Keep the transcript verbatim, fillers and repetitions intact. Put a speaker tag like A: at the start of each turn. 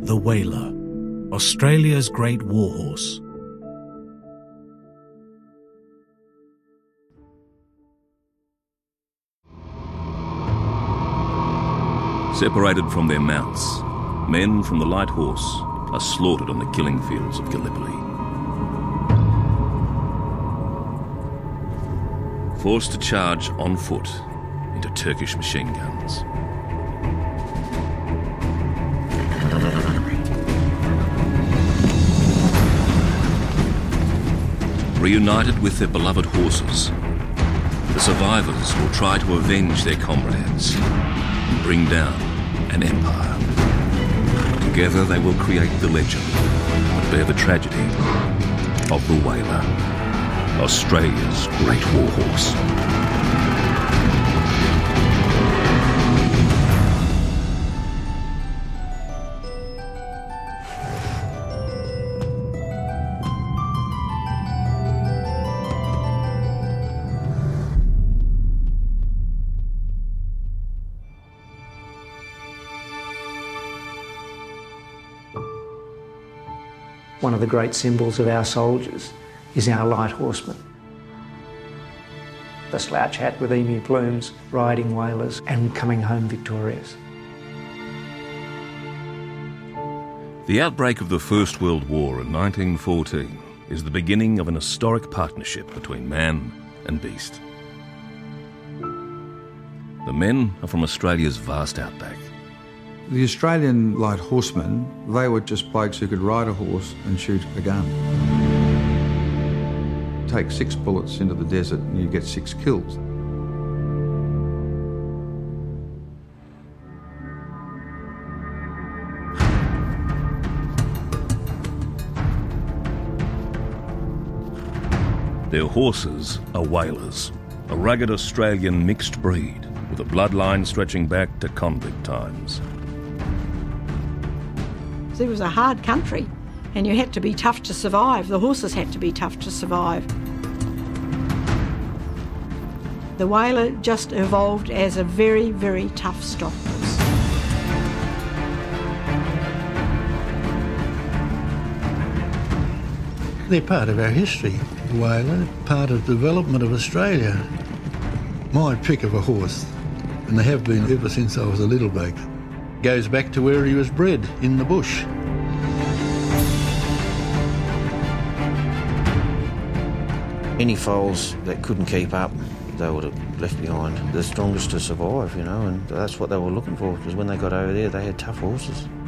A: The Whaler, Australia's great warhorse.
B: Separated from their mounts, men from the light horse are slaughtered on the killing fields of Gallipoli. Forced to charge on foot into Turkish machine guns. Reunited with their beloved horses, the survivors will try to avenge their comrades and bring down an empire. Together they will create the legend and bear the tragedy of the Whaler, Australia's great warhorse.
C: One of the great symbols of our soldiers is our light horsemen. The slouch hat with emu plumes, riding whalers and coming home victorious.
B: The outbreak of the First World War in nineteen fourteen is the beginning of an historic partnership between man and beast. The men are from Australia's vast outback.
D: The Australian light horsemen, they were just blokes who could ride a horse and shoot a gun. Take six bullets into the desert and you get six kills.
B: Their horses are whalers, a rugged Australian mixed breed with a bloodline stretching back to convict times.
E: It was a hard country and you had to be tough to survive. The horses had to be tough to survive. The Whaler just evolved as a very, very tough stock horse.
F: They're part of our history. The Whaler, part of the development of Australia. My pick of a horse, and they have been ever since I was a little bloke, goes back to where he was bred, in the bush.
G: Any foals that couldn't keep up, they would have left behind. The strongest to survive, you know, and that's what they were looking for, because when they got over there, they had tough horses.